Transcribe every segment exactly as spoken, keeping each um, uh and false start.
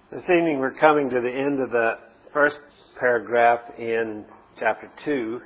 This evening we're coming to the end of the first paragraph in chapter two,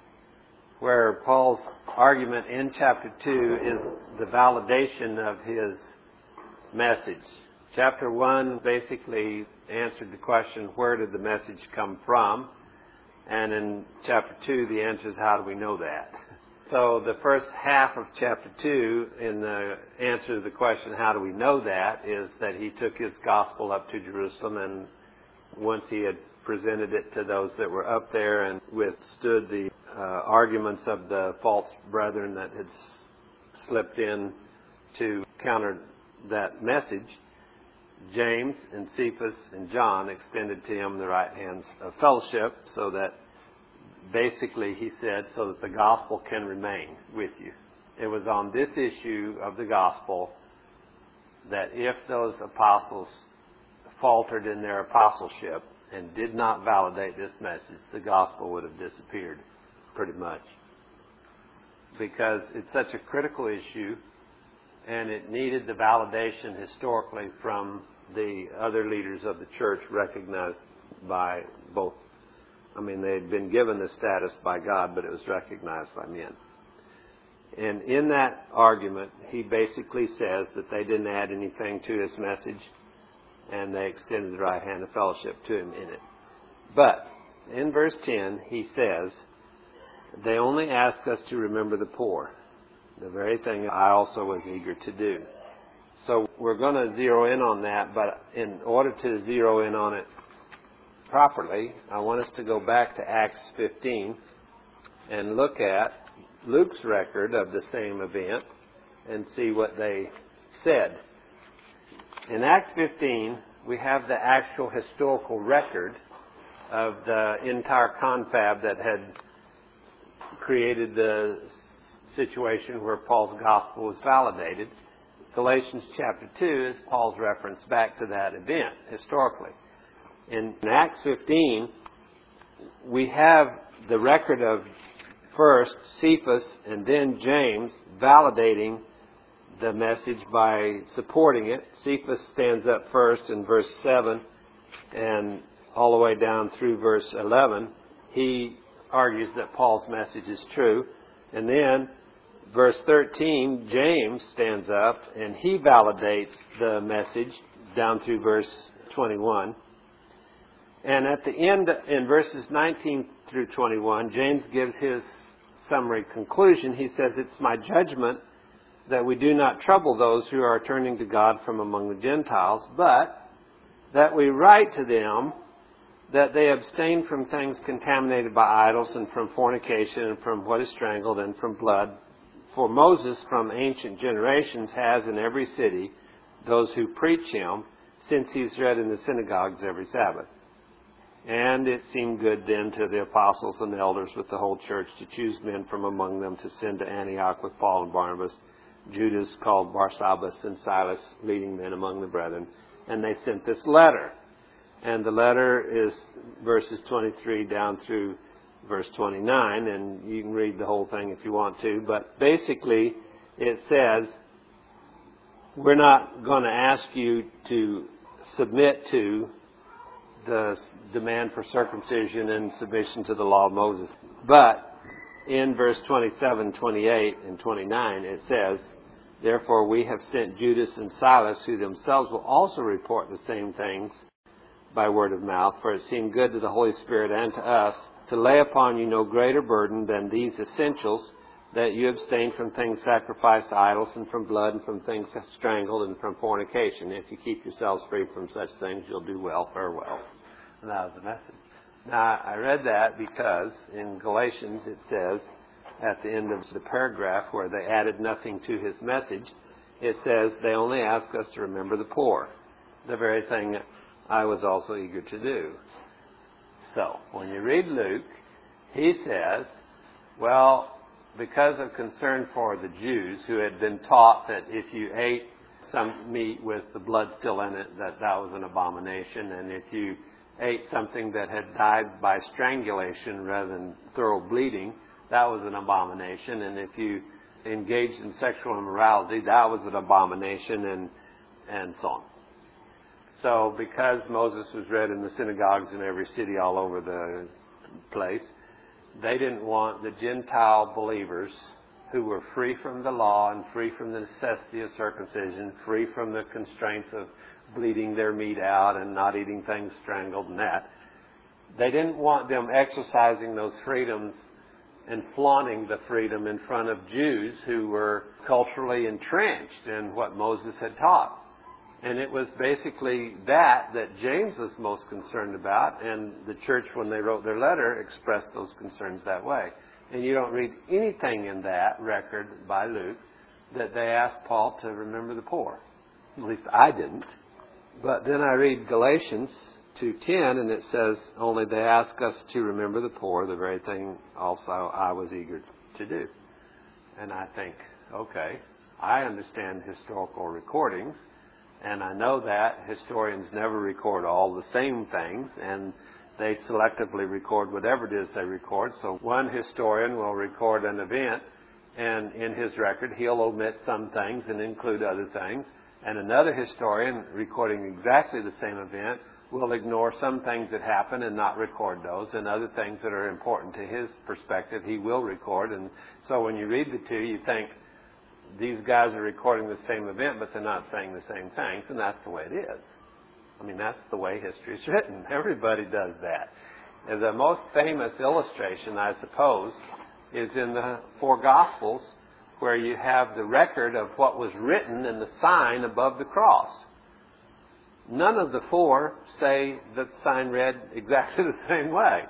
where Paul's argument in chapter two is the validation of his message. Chapter one basically answered the question, where did the message come from? And in chapter two, the answer is, how do we know that? So the first half of chapter two, in the answer to the question, how do we know that, is that he took his gospel up to Jerusalem, and once he had presented it to those that were up there and withstood the uh, arguments of the false brethren that had s- slipped in to counter that message, James and Cephas and John extended to him the right hands of fellowship, so that basically, he said, so that the gospel can remain with you. It was on this issue of the gospel that if those apostles faltered in their apostleship and did not validate this message, the gospel would have disappeared pretty much. Because it's such a critical issue, and it needed the validation historically from the other leaders of the church, recognized by both. I mean, they had been given the status by God, but it was recognized by men. And in that argument, he basically says that they didn't add anything to his message, and they extended the right hand of fellowship to him in it. But in verse ten, he says, they only ask us to remember the poor, the very thing I also was eager to do. So we're going to zero in on that, but in order to zero in on it properly, I want us to go back to Acts fifteen and look at Luke's record of the same event and see what they said. In Acts fifteen, we have the actual historical record of the entire confab that had created the situation where Paul's gospel was validated. Galatians chapter two is Paul's reference back to that event historically. In Acts fifteen, we have the record of first Cephas and then James validating the message by supporting it. Cephas stands up first in verse seven, and all the way down through verse eleven, he argues that Paul's message is true. And then verse thirteen, James stands up and he validates the message down through verse twenty-one. And at the end, in verses nineteen through twenty-one, James gives his summary conclusion. He says, it's my judgment that we do not trouble those who are turning to God from among the Gentiles, but that we write to them that they abstain from things contaminated by idols, and from fornication, and from what is strangled, and from blood. For Moses from ancient generations has in every city those who preach him, since he's read in the synagogues every Sabbath. And it seemed good then to the apostles and elders with the whole church to choose men from among them to send to Antioch with Paul and Barnabas, Judas called Barsabbas, and Silas, leading men among the brethren. And they sent this letter. And the letter is verses twenty-three down through verse twenty-nine, and you can read the whole thing if you want to. But basically, it says, we're not going to ask you to submit to the demand for circumcision and submission to the law of Moses. But in verse twenty-seven, twenty-eight, and twenty-nine, it says, therefore we have sent Judas and Silas, who themselves will also report the same things by word of mouth, for it seemed good to the Holy Spirit and to us to lay upon you no greater burden than these essentials, that you abstain from things sacrificed to idols, and from blood, and from things strangled, and from fornication. If you keep yourselves free from such things, you'll do well, farewell. And that was the message. Now, I read that because in Galatians it says, at the end of the paragraph where they added nothing to his message, it says, they only ask us to remember the poor, the very thing I was also eager to do. So, when you read Luke, he says, well, because of concern for the Jews who had been taught that if you ate some meat with the blood still in it, that that was an abomination, and if you ate something that had died by strangulation rather than thorough bleeding, that was an abomination, and if you engaged in sexual immorality, that was an abomination, and and so on. So because Moses was read in the synagogues in every city all over the place, they didn't want the Gentile believers who were free from the law and free from the necessity of circumcision, free from the constraints of bleeding their meat out and not eating things strangled and that. They didn't want them exercising those freedoms and flaunting the freedom in front of Jews who were culturally entrenched in what Moses had taught. And it was basically that that James was most concerned about, and the church, when they wrote their letter, expressed those concerns that way. And you don't read anything in that record by Luke that they asked Paul to remember the poor. At least I didn't. But then I read Galatians two ten, and it says, only they ask us to remember the poor, the very thing also I was eager to do. And I think, okay, I understand historical recordings, and I know that historians never record all the same things, and they selectively record whatever it is they record. So one historian will record an event, and in his record he'll omit some things and include other things. And another historian recording exactly the same event will ignore some things that happen and not record those, and other things that are important to his perspective he will record. And so when you read the two, you think, these guys are recording the same event, but they're not saying the same things, and that's the way it is. I mean, that's the way history is written. Everybody does that. And the most famous illustration, I suppose, is in the four Gospels, where you have the record of what was written in the sign above the cross. None of the four say that the sign read exactly the same way.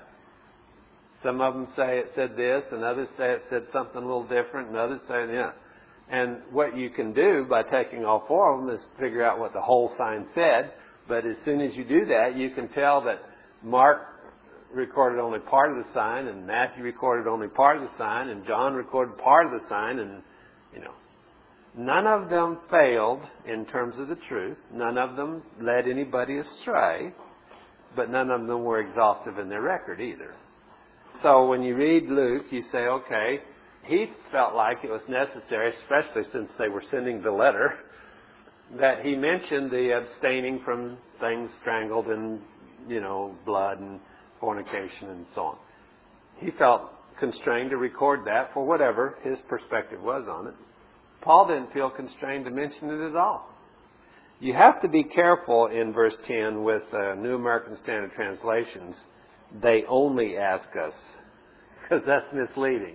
Some of them say it said this, and others say it said something a little different, and others say, yeah. And what you can do by taking all four of them is figure out what the whole sign said. But as soon as you do that, you can tell that Mark recorded only part of the sign, and Matthew recorded only part of the sign, and John recorded part of the sign, and, you know, none of them failed in terms of the truth. None of them led anybody astray, but none of them were exhaustive in their record either. So when you read Luke, you say, okay, he felt like it was necessary, especially since they were sending the letter, that he mentioned the abstaining from things strangled and, you know, blood and fornication and so on. He felt constrained to record that for whatever his perspective was on it. Paul didn't feel constrained to mention it at all. You have to be careful in verse ten with uh, New American Standard Translations. They only ask us, because that's misleading.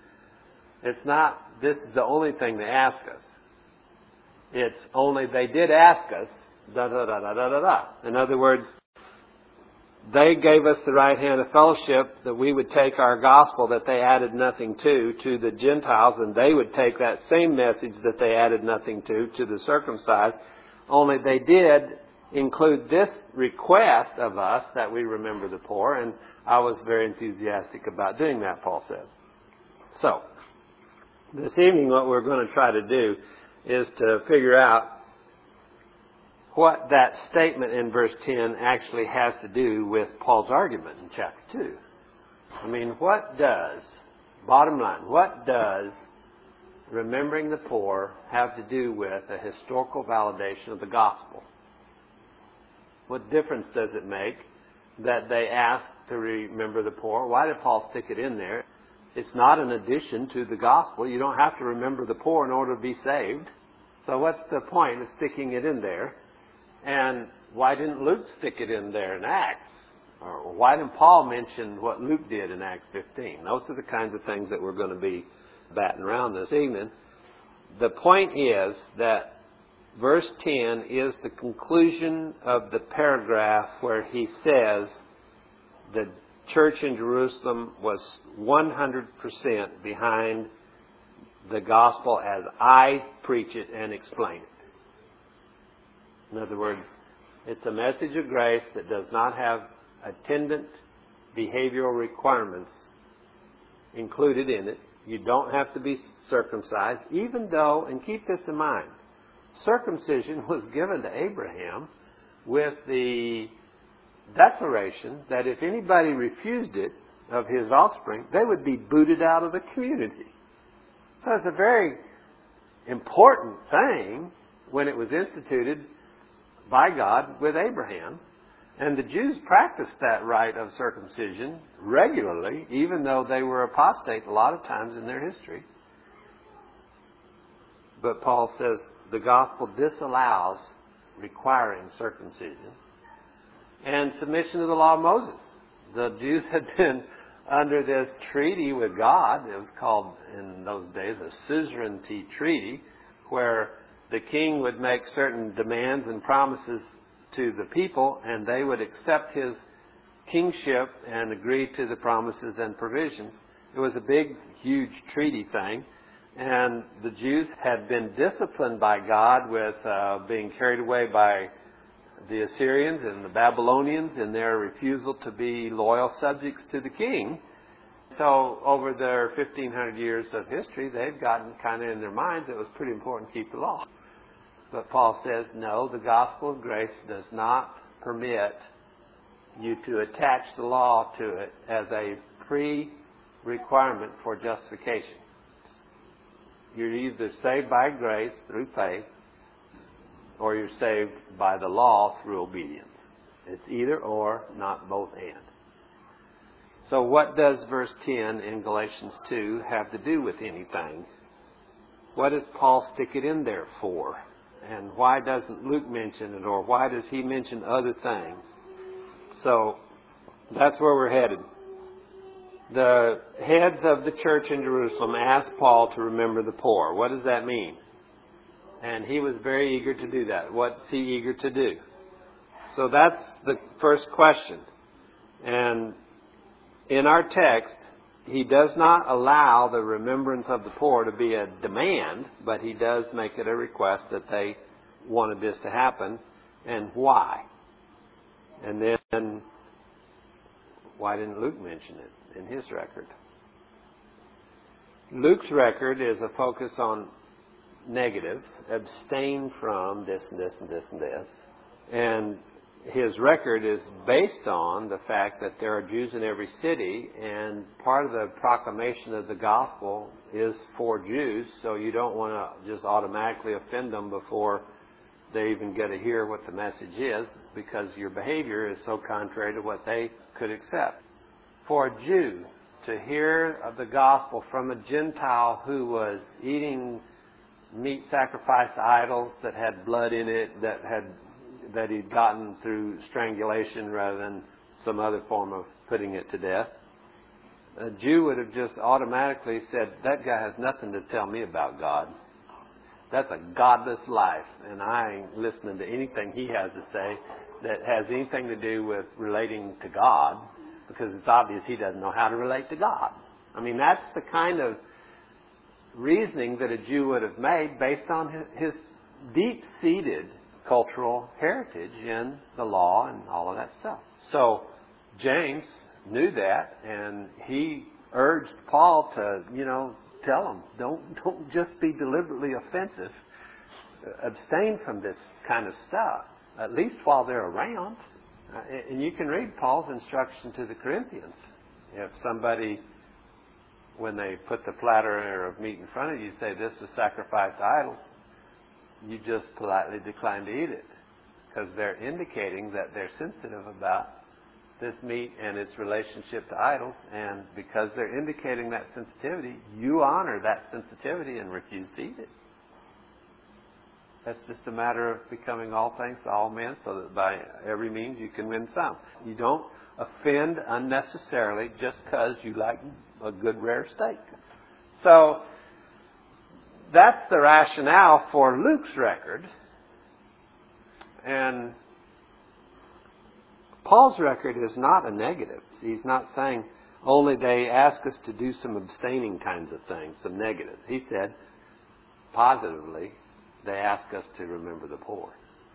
It's not, this is the only thing they ask us. It's only they did ask us, da da da da da da da. In other words, they gave us the right hand of fellowship that we would take our gospel that they added nothing to, to the Gentiles, and they would take that same message that they added nothing to, to the circumcised. Only they did include this request of us that we remember the poor, and I was very enthusiastic about doing that, Paul says. So, this evening what we're going to try to do is to figure out what that statement in verse ten actually has to do with Paul's argument in chapter two. I mean, what does, bottom line, what does remembering the poor have to do with a historical validation of the gospel? What difference does it make that they ask to remember the poor? Why did Paul stick it in there? It's not an addition to the gospel. You don't have to remember the poor in order to be saved. So what's the point of sticking it in there? And why didn't Luke stick it in there in Acts? Or why didn't Paul mention what Luke did in Acts fifteen? Those are the kinds of things that we're going to be batting around this evening. The point is that verse ten is the conclusion of the paragraph where he says the church in Jerusalem was one hundred percent behind the gospel as I preach it and explain it. In other words, it's a message of grace that does not have attendant behavioral requirements included in it. You don't have to be circumcised, even though, and keep this in mind, circumcision was given to Abraham with the declaration that if anybody refused it of his offspring, they would be booted out of the community. So it's a very important thing when it was instituted by God with Abraham. And the Jews practiced that rite of circumcision regularly, even though they were apostate a lot of times in their history. But Paul says the gospel disallows requiring circumcision and submission to the law of Moses. The Jews had been under this treaty with God. It was called, in those days, a suzerainty treaty, where the king would make certain demands and promises to the people, and they would accept his kingship and agree to the promises and provisions. It was a big, huge treaty thing, and the Jews had been disciplined by God with uh, being carried away by the Assyrians and the Babylonians in their refusal to be loyal subjects to the king. So over their fifteen hundred years of history, they've gotten kind of in their minds it was pretty important to keep the law. But Paul says, no, the gospel of grace does not permit you to attach the law to it as a pre-requirement for justification. You're either saved by grace through faith, or you're saved by the law through obedience. It's either or, not both and. So what does verse ten in Galatians two have to do with anything? What does Paul stick it in there for? And why doesn't Luke mention it, or why does he mention other things? So that's where we're headed. The heads of the church in Jerusalem asked Paul to remember the poor. What does that mean? And he was very eager to do that. What's he eager to do? So that's the first question. And in our text, he does not allow the remembrance of the poor to be a demand, but he does make it a request that they wanted this to happen, and why. And then, why didn't Luke mention it in his record? Luke's record is a focus on negatives, abstain from this and this and this and this. And his record is based on the fact that there are Jews in every city, and part of the proclamation of the gospel is for Jews, so you don't want to just automatically offend them before they even get to hear what the message is, because your behavior is so contrary to what they could accept. For a Jew to hear of the gospel from a Gentile who was eating meat sacrificed to idols that had blood in it, that had that he'd gotten through strangulation rather than some other form of putting it to death, a Jew would have just automatically said, that guy has nothing to tell me about God. That's a godless life, and I ain't listening to anything he has to say that has anything to do with relating to God, because it's obvious he doesn't know how to relate to God. I mean, that's the kind of reasoning that a Jew would have made based on his, his deep-seated cultural heritage in the law and all of that stuff. So James knew that, and he urged Paul to, you know, tell him, don't don't just be deliberately offensive. Abstain from this kind of stuff, at least while they're around. Uh, and you can read Paul's instruction to the Corinthians. If somebody, when they put the platter of meat in front of you, say this was sacrificed to idols, you just politely decline to eat it, because they're indicating that they're sensitive about this meat and its relationship to idols, and because they're indicating that sensitivity, you honor that sensitivity and refuse to eat it. That's just a matter of becoming all things to all men, so that by every means you can win some. You don't offend unnecessarily just because you like a good rare steak. So that's the rationale for Luke's record. And Paul's record is not a negative. He's not saying only they ask us to do some abstaining kinds of things, some negative. He said, positively, they ask us to remember the poor.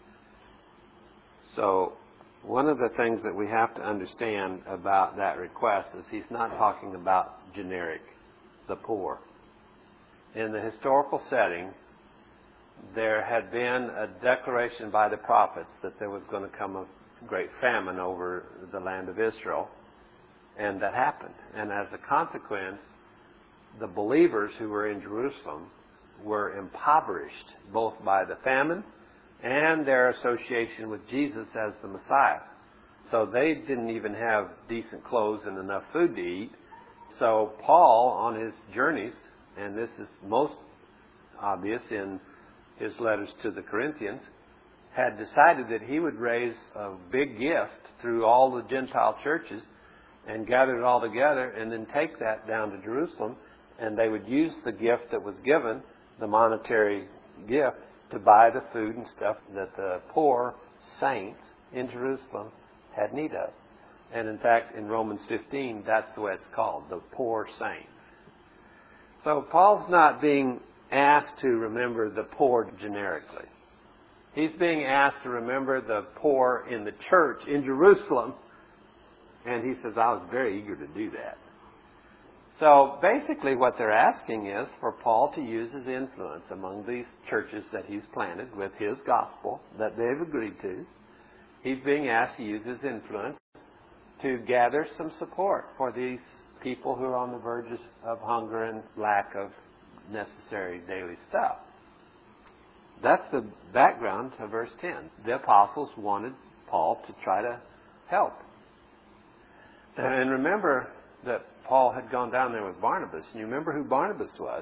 So one of the things that we have to understand about that request is he's not talking about generic, the poor. In the historical setting, there had been a declaration by the prophets that there was going to come a great famine over the land of Israel, and that happened. And as a consequence, the believers who were in Jerusalem were impoverished both by the famine and their association with Jesus as the Messiah. So they didn't even have decent clothes and enough food to eat. So Paul, on his journeys, and this is most obvious in his letters to the Corinthians, had decided that he would raise a big gift through all the Gentile churches and gather it all together and then take that down to Jerusalem, and they would use the gift that was given, the monetary gift, to buy the food and stuff that the poor saints in Jerusalem had need of. And in fact, in Romans fifteen, that's the way it's called, the poor saints. So Paul's not being asked to remember the poor generically. He's being asked to remember the poor in the church in Jerusalem. And he says, I was very eager to do that. So basically what they're asking is for Paul to use his influence among these churches that he's planted with his gospel that they've agreed to. He's being asked to use his influence to gather some support for these people who are on the verges of hunger and lack of necessary daily stuff. That's the background to verse ten. The apostles wanted Paul to try to help. And remember that Paul had gone down there with Barnabas. And you remember who Barnabas was?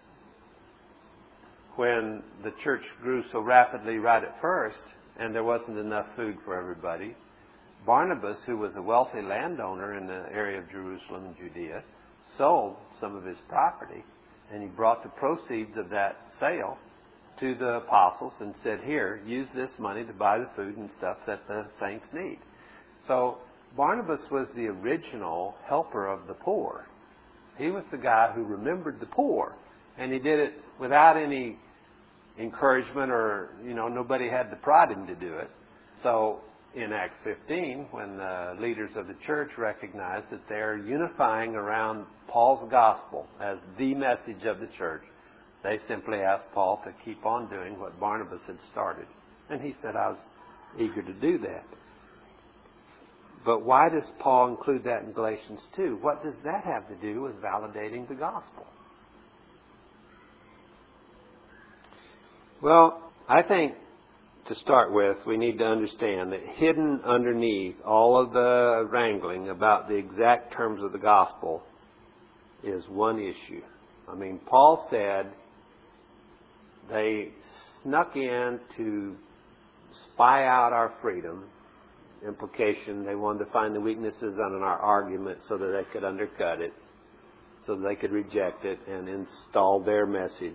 When the church grew so rapidly right at first, and there wasn't enough food for everybody, Barnabas, who was a wealthy landowner in the area of Jerusalem and Judea, sold some of his property, and he brought the proceeds of that sale to the apostles and said, here, use this money to buy the food and stuff that the saints need. So Barnabas was the original helper of the poor. He was the guy who remembered the poor, and he did it without any encouragement or, you know, nobody had to prod him to do it. So in Acts fifteen, when the leaders of the church recognized that they're unifying around Paul's gospel as the message of the church, they simply asked Paul to keep on doing what Barnabas had started. And he said, I was eager to do that. But why does Paul include that in Galatians two? What does that have to do with validating the gospel? Well, I think to start with, we need to understand that hidden underneath all of the wrangling about the exact terms of the gospel is one issue. I mean, Paul said they snuck in to spy out our freedom. Implication, they wanted to find the weaknesses in our argument so that they could undercut it, so that they could reject it and install their message.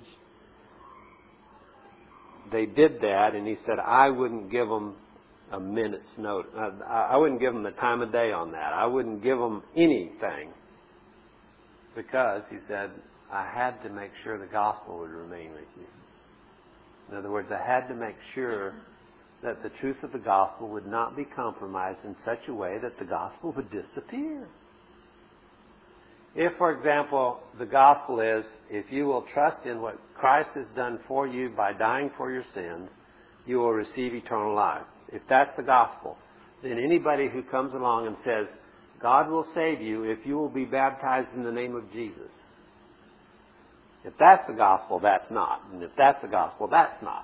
They did that, and he said, I wouldn't give them a minute's notice. I wouldn't give them the time of day on that. I wouldn't give them anything because, he said, I had to make sure the gospel would remain with you. In other words, I had to make sure that the truth of the gospel would not be compromised in such a way that the gospel would disappear. If, for example, the gospel is, if you will trust in what Christ has done for you by dying for your sins, you will receive eternal life. If that's the gospel, then anybody who comes along and says, God will save you if you will be baptized in the name of Jesus. If that's the gospel, that's not. And if that's the gospel, that's not.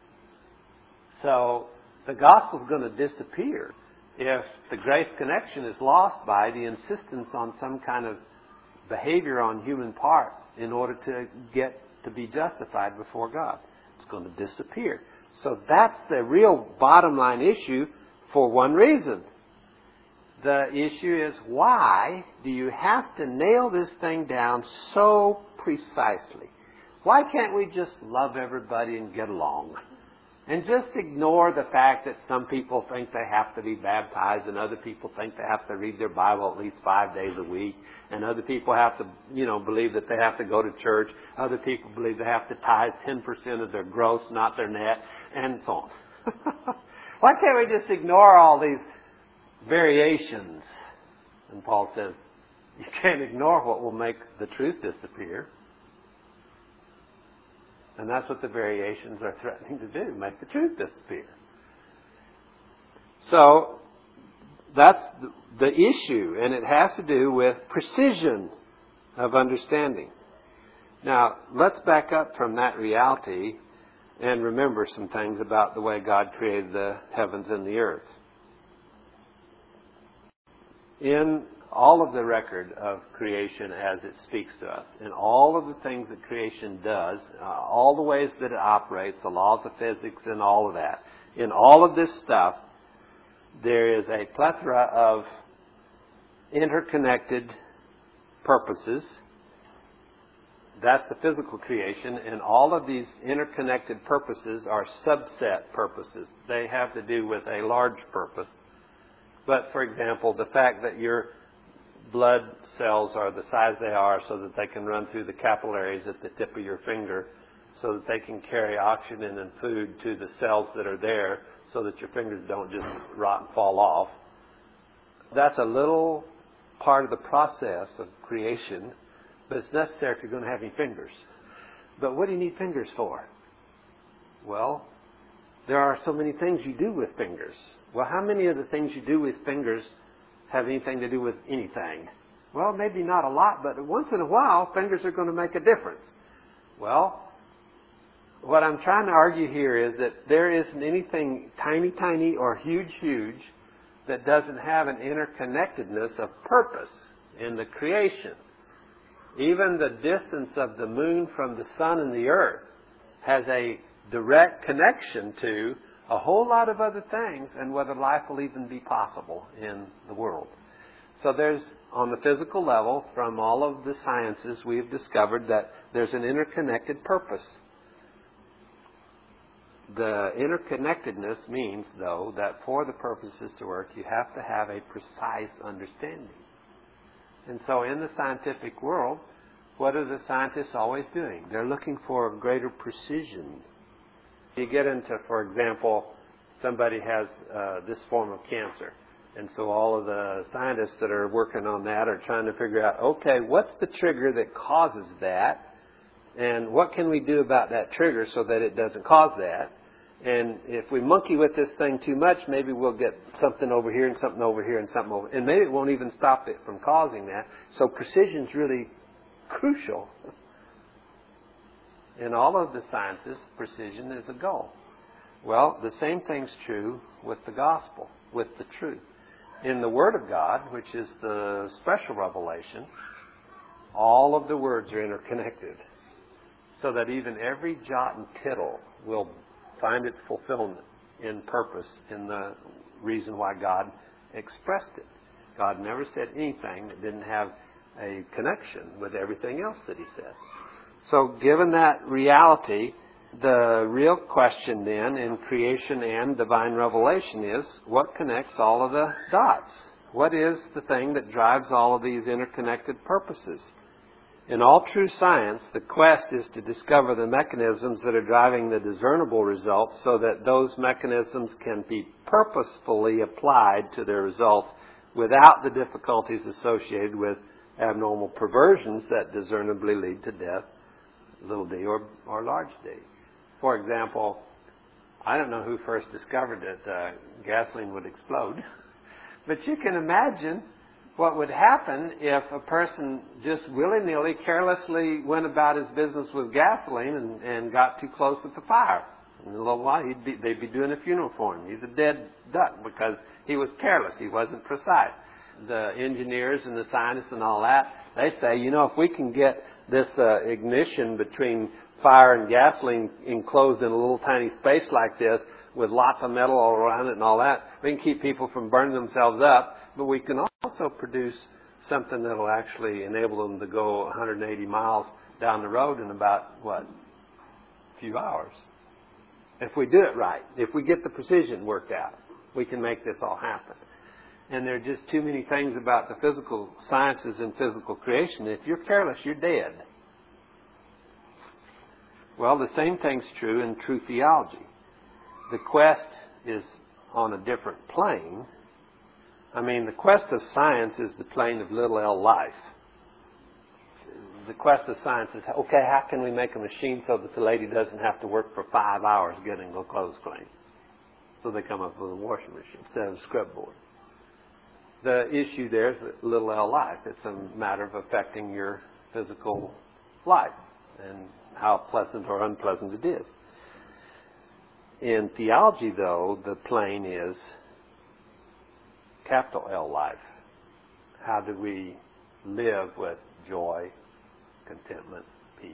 So the gospel is going to disappear if the grace connection is lost by the insistence on some kind of behavior on human part in order to get to be justified before God. It's going to disappear. So that's the real bottom line issue for one reason. The issue is, why do you have to nail this thing down so precisely? Why can't we just love everybody and get along? And just ignore the fact that some people think they have to be baptized and other people think they have to read their Bible at least five days a week. And other people have to, you know, believe that they have to go to church. Other people believe they have to tithe ten percent of their gross, not their net, and so on. Why can't we just ignore all these variations? And Paul says, you can't ignore what will make the truth disappear. And that's what the variations are threatening to do, make the truth disappear. So that's the issue, and it has to do with precision of understanding. Now, let's back up from that reality and remember some things about the way God created the heavens and the earth. In all of the record of creation as it speaks to us, in all of the things that creation does, uh, all the ways that it operates, the laws of physics and all of that, in all of this stuff, there is a plethora of interconnected purposes. That's the physical creation, and all of these interconnected purposes are subset purposes. They have to do with a large purpose. But, for example, the fact that your blood cells are the size they are so that they can run through the capillaries at the tip of your finger, so that they can carry oxygen and food to the cells that are there so that your fingers don't just rot and fall off. That's a little part of the process of creation, but it's necessary if you're going to have any fingers. But what do you need fingers for? Well, there are so many things you do with fingers. Well, how many of the things you do with fingers have anything to do with anything? Well, maybe not a lot, but once in a while, fingers are going to make a difference. Well, what I'm trying to argue here is that there isn't anything tiny, tiny or huge, huge that doesn't have an interconnectedness of purpose in the creation. Even the distance of the moon from the sun and the earth has a direct connection to a whole lot of other things and whether life will even be possible in the world. So there's, on the physical level, from all of the sciences, we've discovered that there's an interconnected purpose. The interconnectedness means, though, that for the purposes to work, you have to have a precise understanding. And so in the scientific world, what are the scientists always doing? They're looking for greater precision. You get into, for example, somebody has uh, this form of cancer. And so all of the scientists that are working on that are trying to figure out, okay, what's the trigger that causes that? And what can we do about that trigger so that it doesn't cause that? And if we monkey with this thing too much, maybe we'll get something over here and something over here and something over. And maybe it won't even stop it from causing that. So precision's really crucial. In all of the sciences, precision is a goal. Well, the same thing's true with the gospel, with the truth. In the Word of God, which is the special revelation, all of the words are interconnected, so that even every jot and tittle will find its fulfillment in purpose in the reason why God expressed it. God never said anything that didn't have a connection with everything else that He said. So given that reality, the real question then in creation and divine revelation is, what connects all of the dots? What is the thing that drives all of these interconnected purposes? In all true science, the quest is to discover the mechanisms that are driving the discernible results so that those mechanisms can be purposefully applied to their results without the difficulties associated with abnormal perversions that discernibly lead to death, little d or, or large d. For example, I don't know who first discovered that uh, gasoline would explode, but you can imagine what would happen if a person just willy-nilly, carelessly went about his business with gasoline and, and got too close with the fire. In a little while, he'd be, they'd be doing a funeral for him. He's a dead duck because he was careless. He wasn't precise. The engineers and the scientists and all that, they say, you know, if we can get this uh, ignition between fire and gasoline enclosed in a little tiny space like this with lots of metal all around it and all that, we can keep people from burning themselves up, but we can also produce something that will actually enable them to go one hundred eighty miles down the road in about, what, a few hours. If we do it right, if we get the precision worked out, we can make this all happen. And there are just too many things about the physical sciences and physical creation. If you're careless, you're dead. Well, the same thing's true in true theology. The quest is on a different plane. I mean, the quest of science is the plane of little L life. The quest of science is, okay, how can we make a machine so that the lady doesn't have to work for five hours getting her clothes clean? So they come up with a washing machine instead of a scrub board. The issue there is little L life. It's a matter of affecting your physical life and how pleasant or unpleasant it is. In theology, though, the plane is capital L life. How do we live with joy, contentment, peace?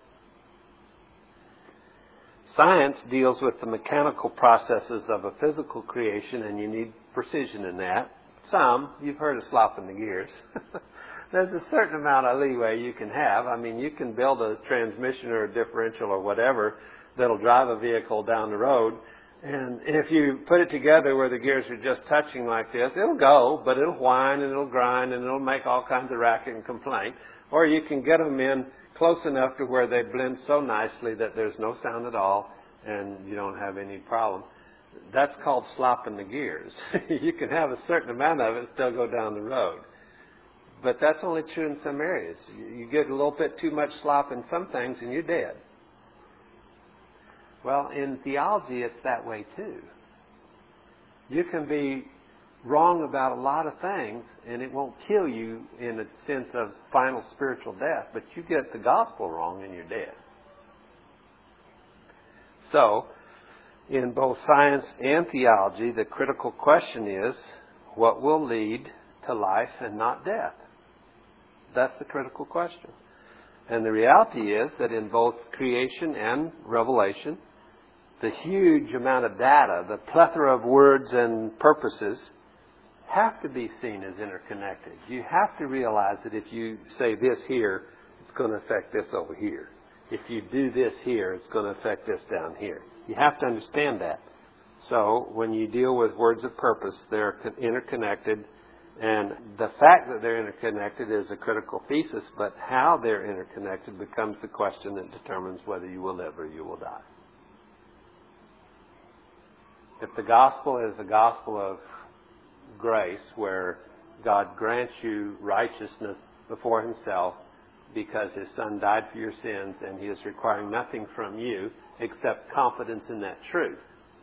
Science deals with the mechanical processes of a physical creation, and you need precision in that. Some, you've heard of slopping the gears. There's a certain amount of leeway you can have. I mean, you can build a transmission or a differential or whatever that'll drive a vehicle down the road. And if you put it together where the gears are just touching like this, it'll go, but it'll whine and it'll grind and it'll make all kinds of racket and complaint. Or you can get them in close enough to where they blend so nicely that there's no sound at all and you don't have any problem. That's called slopping the gears. You can have a certain amount of it and still go down the road. But that's only true in some areas. You get a little bit too much slop in some things and you're dead. Well, in theology, it's that way too. You can be wrong about a lot of things and it won't kill you in a sense of final spiritual death, but you get the gospel wrong and you're dead. So, in both science and theology, the critical question is, what will lead to life and not death? That's the critical question. And the reality is that in both creation and revelation, the huge amount of data, the plethora of words and purposes, have to be seen as interconnected. You have to realize that if you say this here, it's going to affect this over here. If you do this here, it's going to affect this down here. You have to understand that. So when you deal with words of purpose, they're interconnected. And the fact that they're interconnected is a critical thesis, but how they're interconnected becomes the question that determines whether you will live or you will die. If the gospel is a gospel of grace, where God grants you righteousness before Himself because His Son died for your sins and He is requiring nothing from you except confidence in that truth.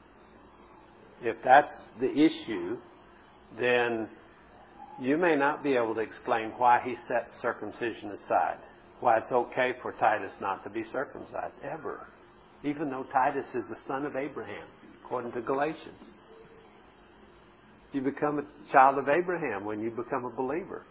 If that's the issue, then you may not be able to explain why He set circumcision aside, why it's okay for Titus not to be circumcised, ever, even though Titus is the son of Abraham, according to Galatians. You become a child of Abraham when you become a believer.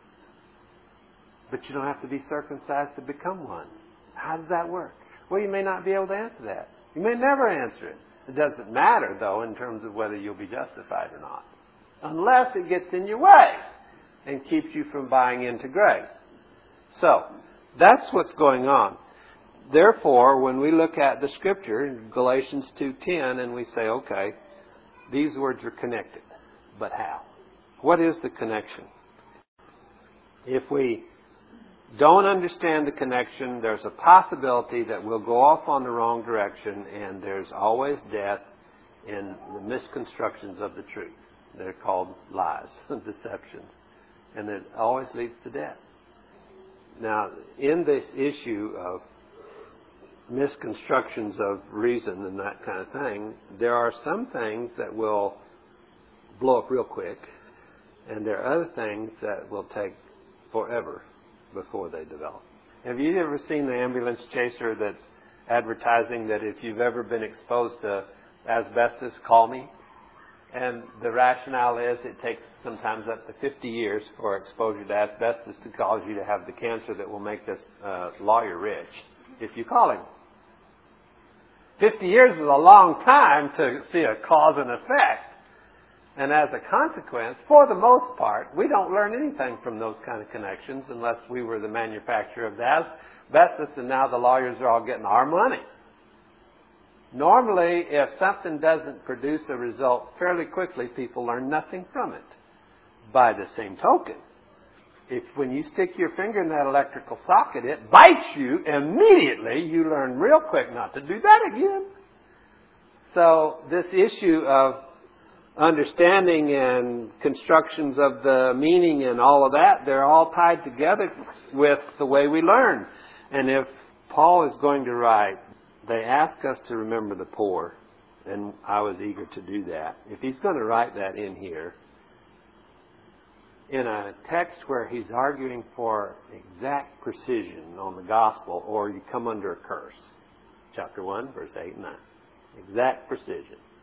But you don't have to be circumcised to become one. How does that work? Well, you may not be able to answer that. You may never answer it. It doesn't matter, though, in terms of whether you'll be justified or not. Unless it gets in your way and keeps you from buying into grace. So, that's what's going on. Therefore, when we look at the Scripture in Galatians two ten and we say, okay, these words are connected. But how? What is the connection? If we don't understand the connection, there's a possibility that we'll go off on the wrong direction, and there's always death in the misconstructions of the truth. They're called lies, deceptions. And it always leads to death. Now, in this issue of misconstructions of reason and that kind of thing, there are some things that will blow up real quick, and there are other things that will take forever before they develop. Have you ever seen the ambulance chaser that's advertising that if you've ever been exposed to asbestos, call me? And the rationale is it takes sometimes up to fifty years for exposure to asbestos to cause you to have the cancer that will make this uh, lawyer rich if you call him. fifty years is a long time to see a cause and effect. And as a consequence, for the most part, we don't learn anything from those kind of connections unless we were the manufacturer of the asbestos and now the lawyers are all getting our money. Normally, if something doesn't produce a result fairly quickly, people learn nothing from it. By the same token, if when you stick your finger in that electrical socket, it bites you, immediately you learn real quick not to do that again. So this issue of understanding and constructions of the meaning and all of that, they're all tied together with the way we learn. And if Paul is going to write, they ask us to remember the poor, and I was eager to do that. If he's going to write that in here, in a text where he's arguing for exact precision on the gospel, or you come under a curse. Chapter one, verse eight and nine. Exact precision.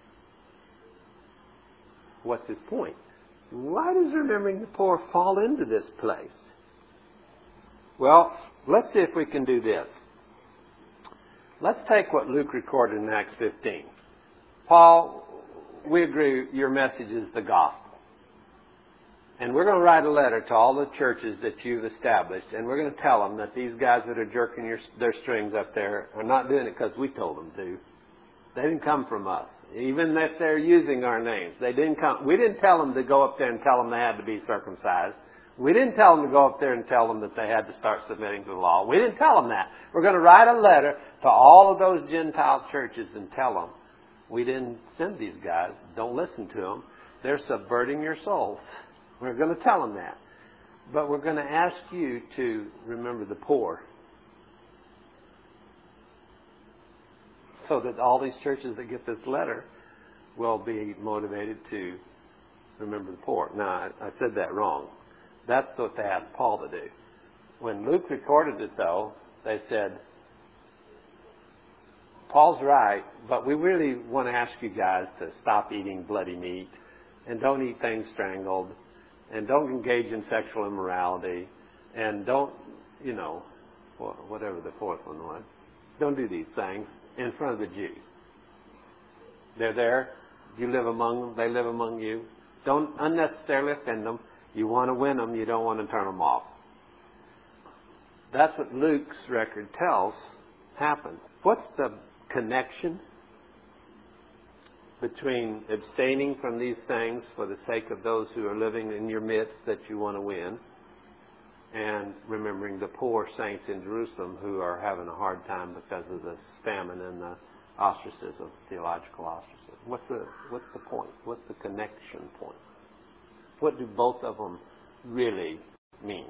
what's his point? Why does remembering the poor fall into this place? Well, let's see if we can do this. Let's take what Luke recorded in Acts fifteen. Paul, we agree your message is the gospel. And we're going to write a letter to all the churches that you've established, and we're going to tell them that these guys that are jerking your, their strings up there are not doing it because we told them to. They didn't come from us. Even if they're using our names, they didn't come. We didn't tell them to go up there and tell them they had to be circumcised. We didn't tell them to go up there and tell them that they had to start submitting to the law. We didn't tell them that. We're going to write a letter to all of those Gentile churches and tell them, we didn't send these guys. Don't listen to them. They're subverting your souls. We're going to tell them that. But we're going to ask you to remember the poor. So that all these churches that get this letter will be motivated to remember the poor. Now, I, I said that wrong. That's what they asked Paul to do. When Luke recorded it, though, they said, Paul's right, but we really want to ask you guys to stop eating bloody meat and don't eat things strangled and don't engage in sexual immorality and don't, you know, whatever the fourth one was, don't do these things in front of the Jews. They're there. You live among them. They live among you. Don't unnecessarily offend them. You want to win them. You don't want to turn them off. That's what Luke's record tells happened. What's the connection between abstaining from these things for the sake of those who are living in your midst that you want to win and remembering the poor saints in Jerusalem who are having a hard time because of the famine and the ostracism, theological ostracism? What's the, what's the point? What's the connection point? What do both of them really mean?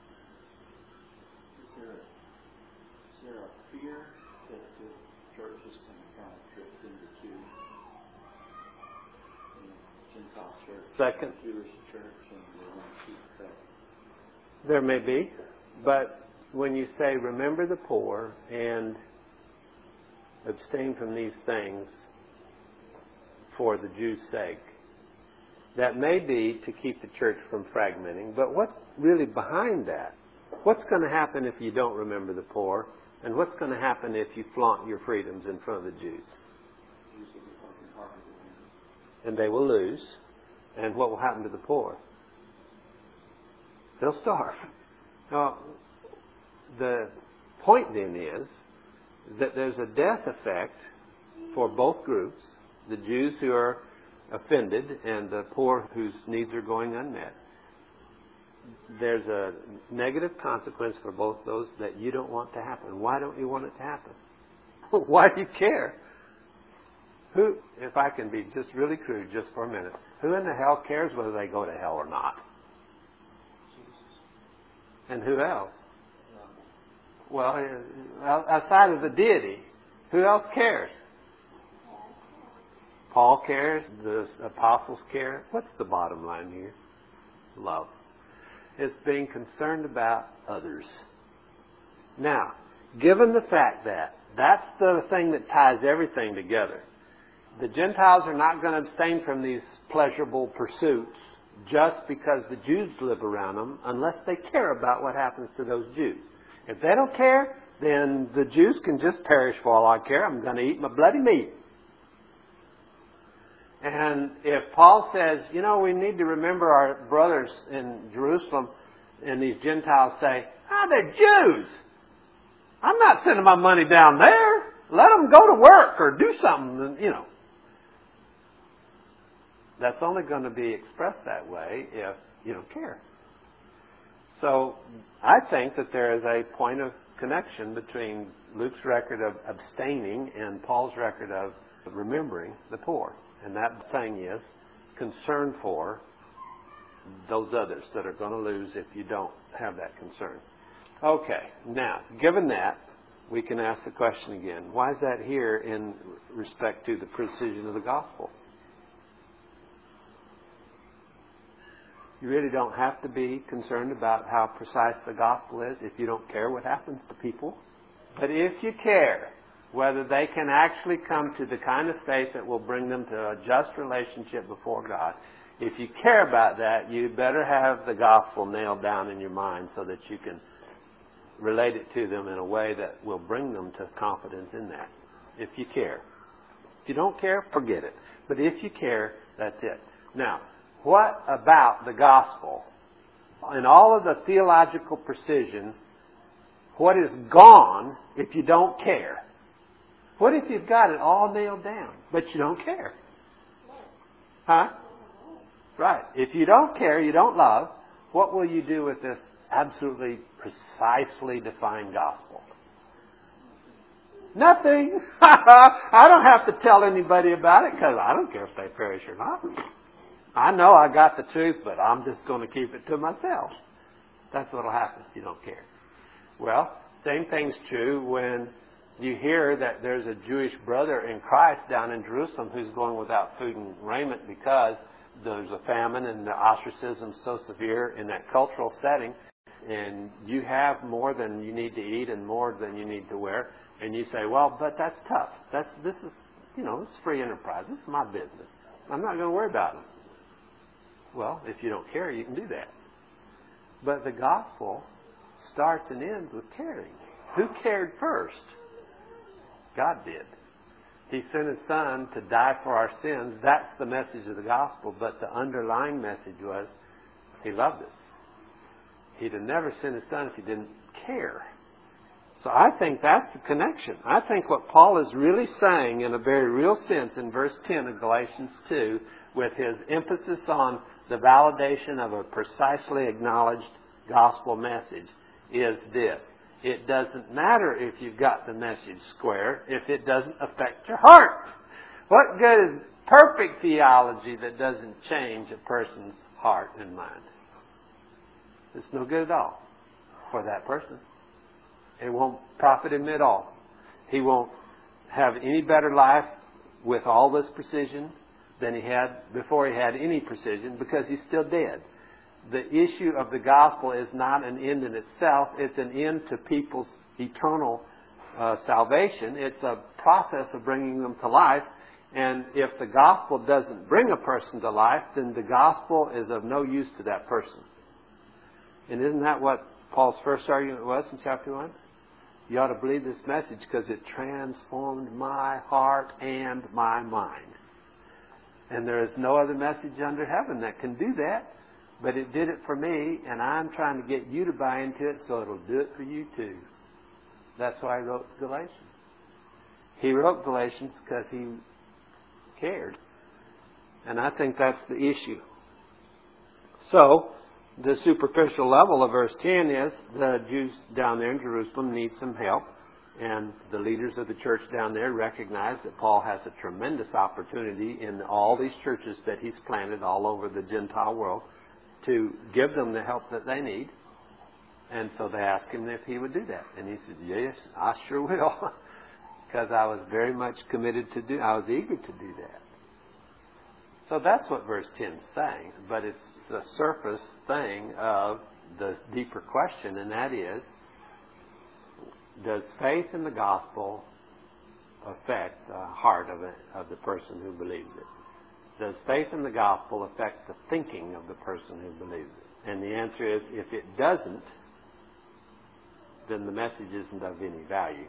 Is there, is there a fear that the churches can kind of drift into two? You know, Gentile church, Second. Jewish church, and they want to keep that. There may be, but when you say remember the poor and abstain from these things for the Jews' sake, that may be to keep the church from fragmenting, but what's really behind that? What's going to happen if you don't remember the poor? And what's going to happen if you flaunt your freedoms in front of the Jews? And they will lose. And what will happen to the poor? They'll starve. Now, the point then is that there's a death effect for both groups, the Jews who are offended and the poor whose needs are going unmet. There's a negative consequence for both those that you don't want to happen. Why don't you want it to happen? Why do you care? Who, if I can be just really crude just for a minute, who in the hell cares whether they go to hell or not? And who else? Well, outside of the deity, who else cares? Paul cares. The apostles care. What's the bottom line here? Love. It's being concerned about others. Now, given the fact that that's the thing that ties everything together, the Gentiles are not going to abstain from these pleasurable pursuits just because the Jews live around them unless they care about what happens to those Jews. If they don't care, then the Jews can just perish for all I care. I'm going to eat my bloody meat. And if Paul says, you know, we need to remember our brothers in Jerusalem, and these Gentiles say, ah, they're Jews. I'm not sending my money down there. Let them go to work or do something, you know. That's only going to be expressed that way if you don't care. So I think that there is a point of connection between Luke's record of abstaining and Paul's record of remembering the poor. And that thing is concern for those others that are going to lose if you don't have that concern. Okay, now, given that, we can ask the question again. Why is that here in respect to the precision of the gospel? You really don't have to be concerned about how precise the gospel is if you don't care what happens to people. But if you care whether they can actually come to the kind of faith that will bring them to a just relationship before God, If you care about that, you better have the gospel nailed down in your mind so that you can relate it to them in a way that will bring them to confidence in that. If you care. If you don't care, forget it. But if you care, that's it. Now, what about the gospel? In all of the theological precision, what is gone if you don't care? What if you've got it all nailed down, but you don't care? Huh? Right. If you don't care, you don't love, what will you do with this absolutely precisely defined gospel? Nothing. I don't have to tell anybody about it because I don't care if they perish or not. I know I got the truth, but I'm just going to keep it to myself. That's what will happen if you don't care. Well, same thing's true when you hear that there's a Jewish brother in Christ down in Jerusalem who's going without food and raiment because there's a famine and the ostracism so severe in that cultural setting, and you have more than you need to eat and more than you need to wear, and you say, well, but that's tough. That's this is, you know, it's free enterprise. This is my business. I'm not going to worry about it. Well, if you don't care, you can do that. But the gospel starts and ends with caring. Who cared first? God did. He sent His Son to die for our sins. That's the message of the gospel. But the underlying message was He loved us. He'd have never sent His Son if He didn't care. So I think that's the connection. I think what Paul is really saying in a very real sense in verse ten of Galatians two, with his emphasis on the validation of a precisely acknowledged gospel message, is this. It doesn't matter if you've got the message square if it doesn't affect your heart. What good is perfect theology that doesn't change a person's heart and mind? It's no good at all for that person. It won't profit him at all. He won't have any better life with all this precision than he had before he had any precision because he's still dead. The issue of the gospel is not an end in itself. It's an end to people's eternal uh, salvation. It's a process of bringing them to life. And if the gospel doesn't bring a person to life, then the gospel is of no use to that person. And isn't that what Paul's first argument was in chapter one? You ought to believe this message because it transformed my heart and my mind. And there is no other message under heaven that can do that. But it did it for me, and I'm trying to get you to buy into it so it'll do it for you too. That's why he wrote Galatians. He wrote Galatians because he cared. And I think that's the issue. So, the superficial level of verse ten is the Jews down there in Jerusalem need some help. And the leaders of the church down there recognize that Paul has a tremendous opportunity in all these churches that he's planted all over the Gentile world to give them the help that they need. And so they asked him if he would do that. And he said, yes, I sure will. Because I was very much committed to do, I was eager to do that. So that's what verse ten is saying. But it's the surface thing of the deeper question, and that is, does faith in the gospel affect the heart of, it, of the person who believes it? Does faith in the gospel affect the thinking of the person who believes it? And the answer is, if it doesn't, then the message isn't of any value.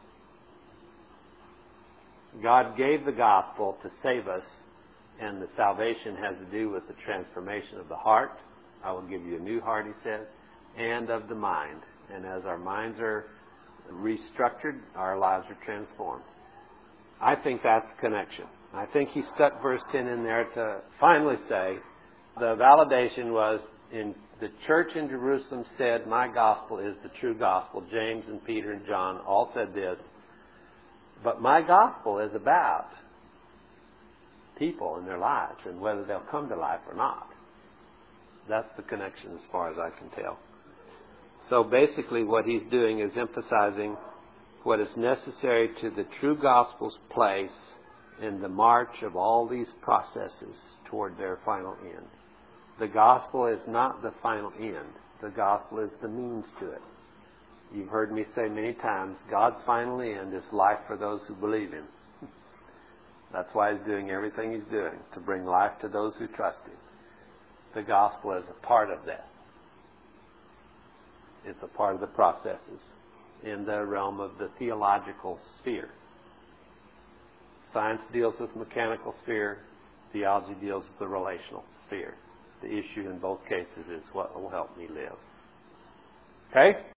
God gave the gospel to save us, and the salvation has to do with the transformation of the heart. I will give you a new heart, he says, and of the mind. And as our minds are restructured, our lives are transformed. I think that's connection. I think he stuck verse ten in there to finally say the validation was in the church in Jerusalem said, my gospel is the true gospel. James and Peter and John all said this. But my gospel is about people and their lives and whether they'll come to life or not. That's the connection as far as I can tell. So basically what he's doing is emphasizing what is necessary to the true gospel's place in the march of all these processes toward their final end. The gospel is not the final end. The gospel is the means to it. You've heard me say many times, God's final end is life for those who believe Him. That's why He's doing everything He's doing, to bring life to those who trust Him. the gospel as a part of that. It's a part of the processes in the realm of the theological sphere. Science deals with the mechanical sphere. Theology deals with the relational sphere. The issue in both cases is what will help me live. Okay?